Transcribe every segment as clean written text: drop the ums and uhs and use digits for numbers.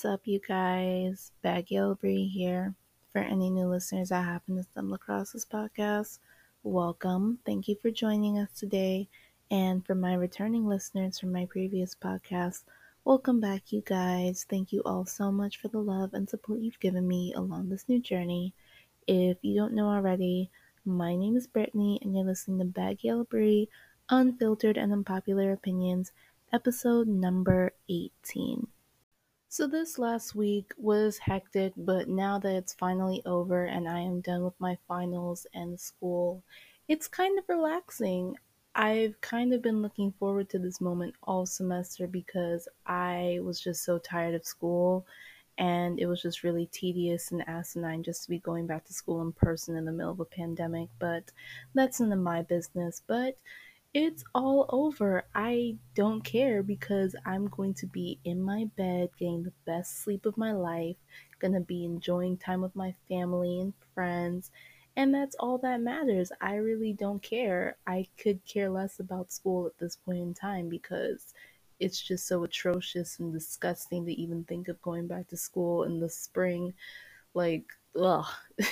What's up, you guys? Baggy Bree here. For any new listeners that happen to stumble across this podcast, welcome. Thank you for joining us today. And for my returning listeners from my previous podcast, welcome back, you guys. Thank you all so much for the love and support you've given me along this new journey. If you don't know already, my name is Brittany, and you're listening to Baggy Bree, Unfiltered and Unpopular Opinions, episode number 18. So this last week was hectic, but now that it's finally over and I am done with my finals and school, it's kind of relaxing. I've kind of been looking forward to this moment all semester because I was just so tired of school and it was just really tedious and asinine just to be going back to school in person in the middle of a pandemic, but that's none of my business. But it's all over. I don't care because I'm going to be in my bed getting the best sleep of my life, gonna be enjoying time with my family and friends, and that's all that matters. I really don't care. I could care less about school at this point in time because it's just so atrocious and disgusting to even think of going back to school in the spring. Like, ugh.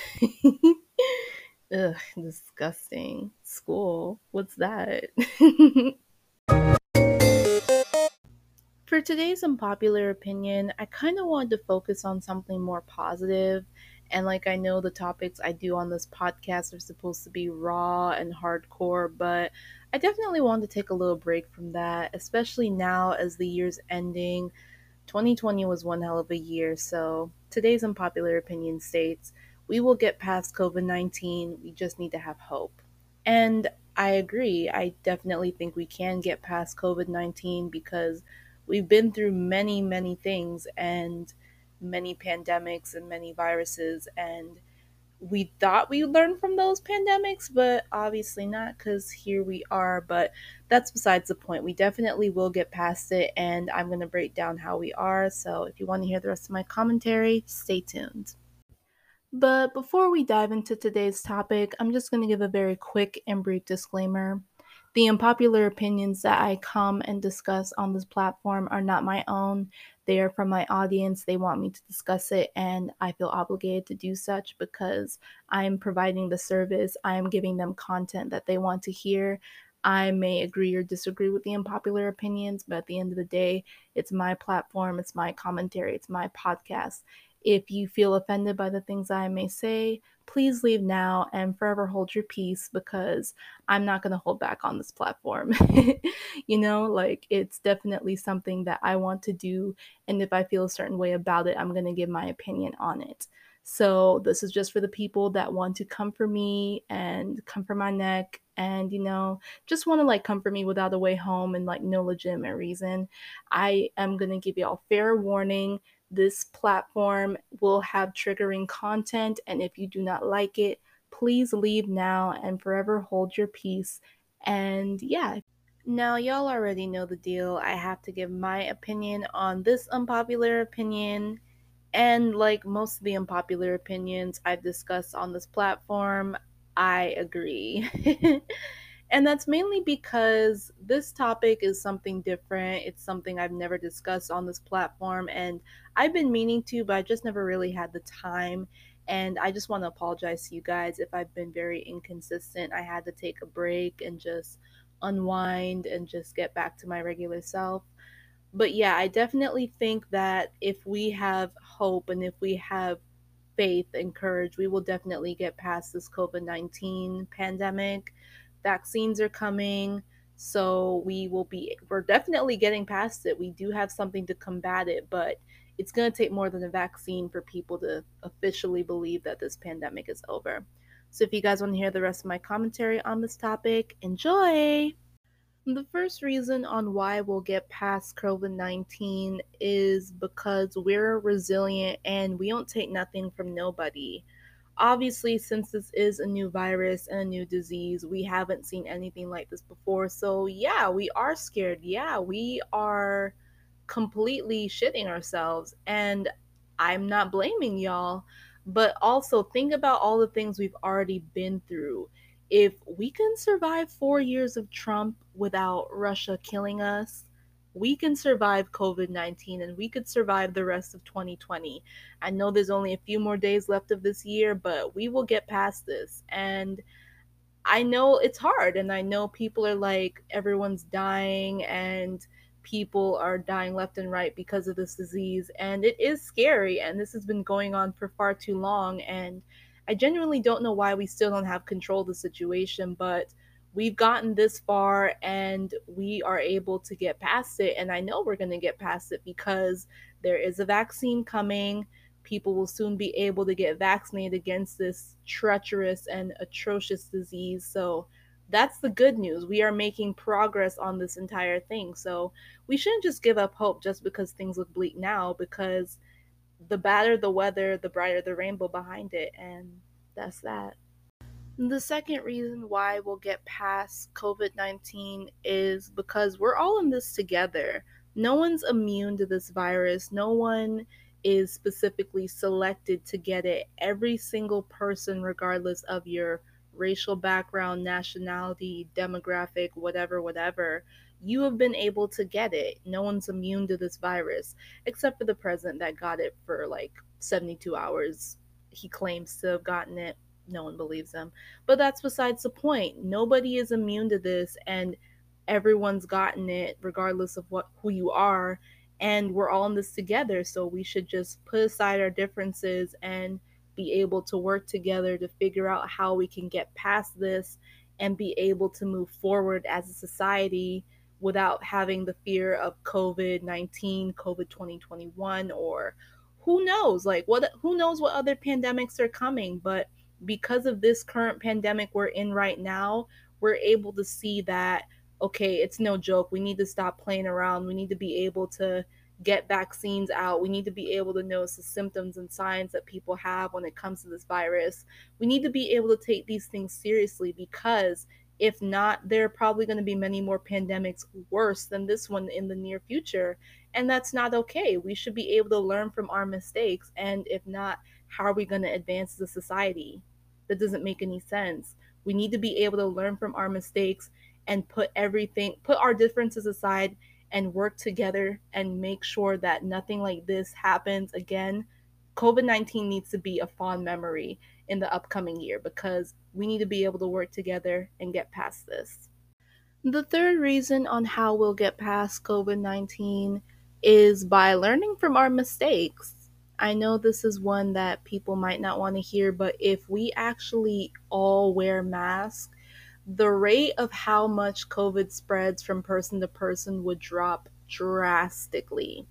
Ugh, disgusting. School. What's that? For today's unpopular opinion, I kind of wanted to focus on something more positive. And like I know the topics I do on this podcast are supposed to be raw and hardcore, but I definitely wanted to take a little break from that, especially now as the year's ending. 2020 was one hell of a year, so today's unpopular opinion states we will get past COVID 19, we just need to have hope. And I agree, I definitely think we can get past COVID 19 because we've been through many, many things and many pandemics and many viruses, and we thought we learned from those pandemics, but obviously not because here we are. But that's besides the point. We definitely will get past it, and I'm going to break down how we are. So if you want to hear the rest of my commentary, stay tuned. But before we dive into today's topic, I'm just going to give a very quick and brief disclaimer. The unpopular opinions that I come and discuss on this platform are not my own. They are from my audience. They want me to discuss it, and I feel obligated to do such because I am providing the service. I am giving them content that they want to hear. I may agree or disagree with the unpopular opinions, but at the end of the day, it's my platform, it's my commentary, it's my podcast. If you feel offended by the things I may say, please leave now and forever hold your peace because I'm not going to hold back on this platform. Like it's definitely something that I want to do. And if I feel a certain way about it, I'm going to give my opinion on it. So this is just for the people that want to come for me and come for my neck and, just want to like come for me without a way home and like no legitimate reason. I am going to give y'all fair warning. This platform will have triggering content, and if you do not like it, please leave now and forever hold your peace. And yeah, now y'all already know the deal. I have to give my opinion on this unpopular opinion. And like most of the unpopular opinions I've discussed on this platform, I agree. And that's mainly because this topic is something different. It's something I've never discussed on this platform, and I've been meaning to, but I just never really had the time. And I just want to apologize to you guys if I've been very inconsistent. I had to take a break and just unwind and just get back to my regular self. But yeah, I definitely think that if we have hope and if we have faith and courage, we will definitely get past this COVID 19 pandemic. Vaccines are coming, so we're definitely getting past it. We do have something to combat it, but it's going to take more than a vaccine for people to officially believe that this pandemic is over. So if you guys want to hear the rest of my commentary on this topic, enjoy! The first reason on why we'll get past COVID 19 is because we're resilient and we don't take nothing from nobody. Obviously, since this is a new virus and a new disease, we haven't seen anything like this before. So, yeah, we are scared. Yeah, we are completely shitting ourselves. And I'm not blaming y'all, but also think about all the things we've already been through. If we can survive 4 years of Trump without Russia killing us, we can survive COVID 19 and we could survive the rest of 2020. I know there's only a few more days left of this year, but we will get past this. And I know it's hard, and I know people are like, everyone's dying, and people are dying left and right because of this disease. And it is scary, and this has been going on for far too long. And I genuinely don't know why we still don't have control of the situation, but we've gotten this far and we are able to get past it. And I know we're going to get past it because there is a vaccine coming. People will soon be able to get vaccinated against this treacherous and atrocious disease. So that's the good news. We are making progress on this entire thing. So we shouldn't just give up hope just because things look bleak now, because the badder the weather, the brighter the rainbow behind it. And that's that. The second reason why we'll get past COVID 19 is because we're all in this together. No one's immune to this virus. No one is specifically selected to get it. Every single person, regardless of your racial background, nationality, demographic, whatever, you have been able to get it. No one's immune to this virus, except for the president that got it for like 72 hours. He claims to have gotten it. No one believes him. But that's besides the point. Nobody is immune to this, and everyone's gotten it regardless of who you are, and we're all in this together. So we should just put aside our differences and be able to work together to figure out how we can get past this and be able to move forward as a society without having the fear of COVID-19, COVID 2021, or who knows, like who knows what other pandemics are coming. But because of this current pandemic we're in right now, we're able to see that, okay, it's no joke. We need to stop playing around. We need to be able to get vaccines out. We need to be able to notice the symptoms and signs that people have when it comes to this virus. We need to be able to take these things seriously, because if not, there are probably going to be many more pandemics worse than this one in the near future. And that's not okay. We should be able to learn from our mistakes. And if not, how are we going to advance as a society? That doesn't make any sense. We need to be able to learn from our mistakes and put our differences aside and work together and make sure that nothing like this happens again. COVID 19 needs to be a fond memory in the upcoming year, because we need to be able to work together and get past this. The third reason on how we'll get past COVID 19 is by learning from our mistakes. I know this is one that people might not want to hear, but if we actually all wear masks, the rate of how much COVID spreads from person to person would drop drastically.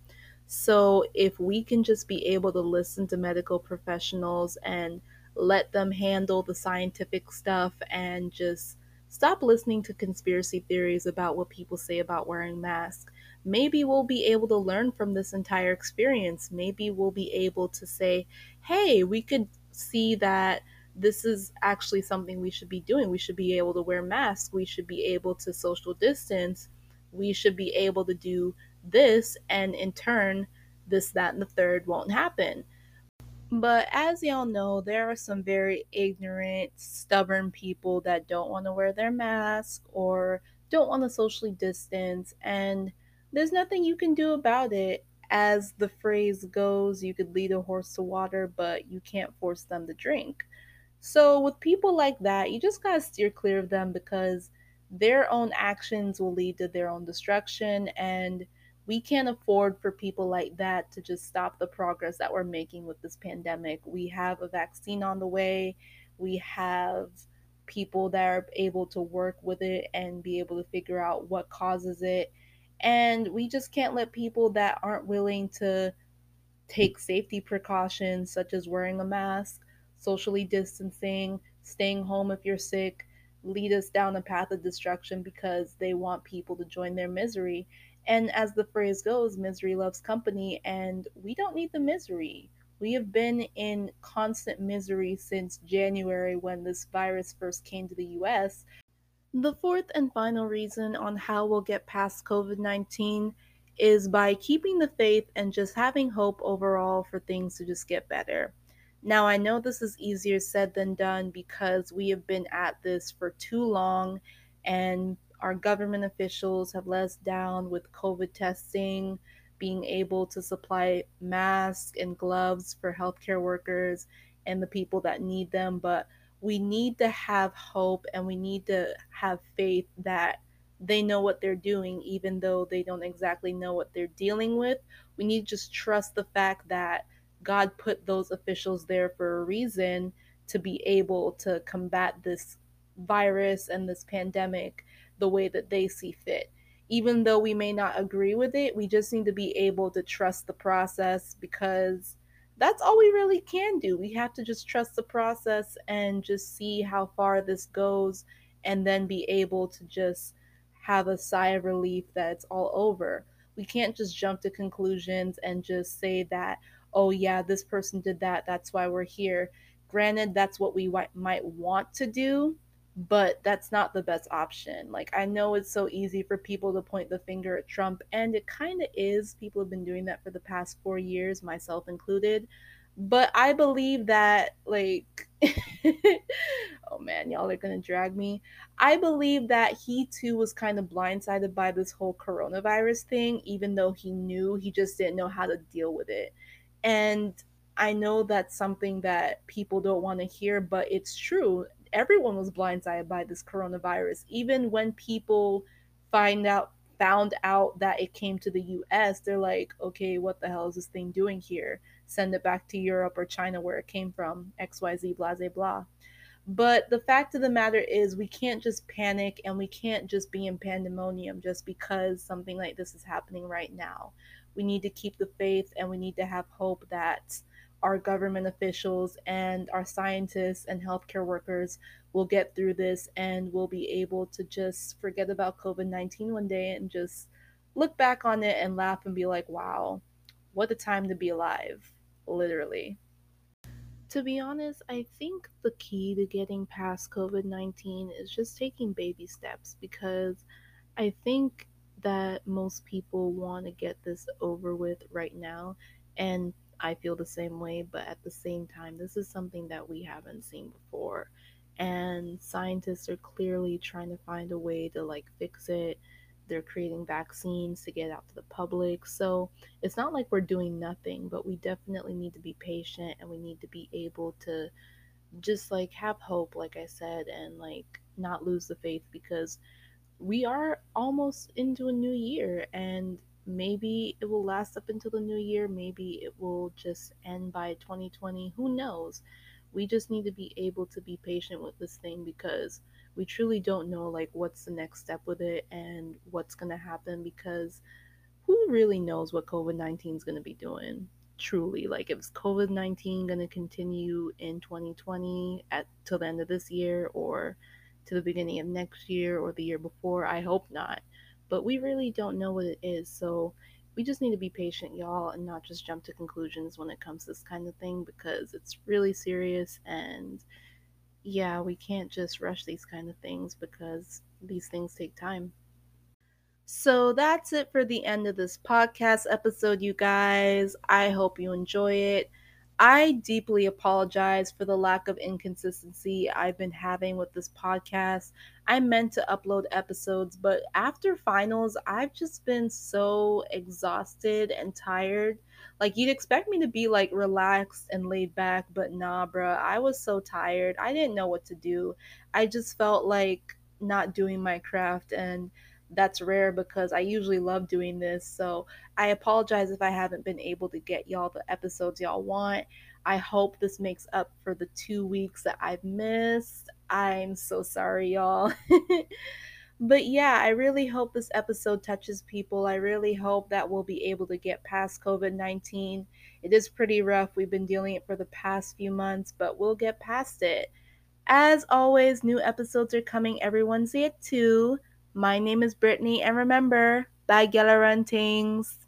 So, if we can just be able to listen to medical professionals and let them handle the scientific stuff and just stop listening to conspiracy theories about what people say about wearing masks, maybe we'll be able to learn from this entire experience. Maybe we'll be able to say, hey, we could see that this is actually something we should be doing. We should be able to wear masks. We should be able to social distance. We should be able to do this, and in turn, this, that, and the third won't happen. But as y'all know, there are some very ignorant, stubborn people that don't want to wear their mask or don't want to socially distance, and there's nothing you can do about it. As the phrase goes, you could lead a horse to water, but you can't force them to drink. So, with people like that, you just gotta steer clear of them, because their own actions will lead to their own destruction. And we can't afford for people like that to just stop the progress that we're making with this pandemic. We have a vaccine on the way, we have people that are able to work with it and be able to figure out what causes it. And we just can't let people that aren't willing to take safety precautions such as wearing a mask, socially distancing, staying home if you're sick, lead us down a path of destruction because they want people to join their misery. And as the phrase goes, misery loves company, and we don't need the misery. We have been in constant misery since January when this virus first came to the US. The fourth and final reason on how we'll get past COVID 19 is by keeping the faith and just having hope overall for things to just get better. Now, I know this is easier said than done because we have been at this for too long, and Our government officials have let us down with COVID testing, being able to supply masks and gloves for healthcare workers and the people that need them. But we need to have hope and we need to have faith that they know what they're doing, even though they don't exactly know what they're dealing with. We need to just trust the fact that God put those officials there for a reason to be able to combat this virus and this pandemic the way that they see fit. Even though we may not agree with it, we just need to be able to trust the process because that's all we really can do. We have to just trust the process and just see how far this goes and then be able to just have a sigh of relief that it's all over. We can't just jump to conclusions and just say that, oh, yeah, this person did that. That's why we're here. Granted, that's what we might want to do, but that's not the best option. Like, I know it's so easy for people to point the finger at Trump, and it kind of is. People have been doing that for the past 4 years, myself included. But I believe that, like, oh man, y'all are gonna drag me. I believe that he too was kind of blindsided by this whole coronavirus thing, even though he knew, he just didn't know how to deal with it. And I know that's something that people don't want to hear, but it's true. Everyone was blindsided by this coronavirus. Even when people found out that it came to the US, they're like, okay, what the hell is this thing doing here? Send it back to Europe or China where it came from, XYZ, blah, blah, blah. But the fact of the matter is, we can't just panic and we can't just be in pandemonium just because something like this is happening right now. We need to keep the faith and we need to have hope that our government officials and our scientists and healthcare workers will get through this and will be able to just forget about COVID 19 one day and just look back on it and laugh and be like, wow, what a time to be alive, literally. To be honest, I think the key to getting past COVID 19 is just taking baby steps because I think that most people want to get this over with right now. And I feel the same way, but at the same time, this is something that we haven't seen before. And scientists are clearly trying to find a way to like fix it. They're creating vaccines to get out to the public. So it's not like we're doing nothing, but we definitely need to be patient and we need to be able to just like have hope, like I said, and like not lose the faith because we are almost into a new year and maybe it will last up until the new year. Maybe it will just end by 2020. Who knows? We just need to be able to be patient with this thing because we truly don't know like what's the next step with it and what's going to happen because who really knows what COVID-19 is going to be doing? Truly, like, if COVID-19 going to continue in 2020 at till the end of this year or to the beginning of next year or the year before? I hope not. But we really don't know what it is. So we just need to be patient, y'all, and not just jump to conclusions when it comes to this kind of thing because it's really serious. And yeah, we can't just rush these kind of things because these things take time. So that's it for the end of this podcast episode, you guys. I hope you enjoy it. I deeply apologize for the lack of inconsistency I've been having with this podcast. I meant to upload episodes, but after finals, I've just been so exhausted and tired. Like, you'd expect me to be like relaxed and laid back, but nah, bruh. I was so tired. I didn't know what to do. I just felt like not doing my craft, and that's rare because I usually love doing this. So I apologize if I haven't been able to get y'all the episodes y'all want. I hope this makes up for the 2 weeks that I've missed. I'm so sorry, y'all. But yeah, I really hope this episode touches people. I really hope that we'll be able to get past COVID 19. It is pretty rough. We've been dealing it for the past few months, but we'll get past it. As always, new episodes are coming every Wednesday at 2. My name is Brittany, and remember, bye, Gallarantings.